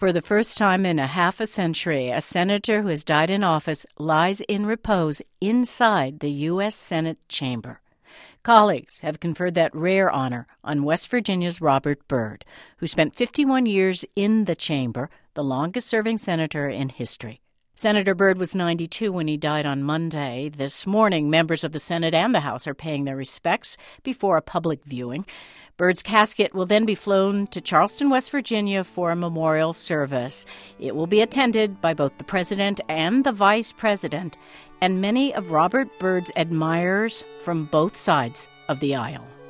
For the first time in a half a century, a senator who has died in office lies in repose inside the U.S. Senate chamber. Colleagues have conferred that rare honor on West Virginia's Robert Byrd, who spent 51 years in the chamber, the longest-serving senator in history. Senator Byrd was 92 when he died on Monday. This morning, members of the Senate and the House are paying their respects before a public viewing. Byrd's casket will then be flown to Charleston, West Virginia for a memorial service. It will be attended by both the president and the vice president, and many of Robert Byrd's admirers from both sides of the aisle.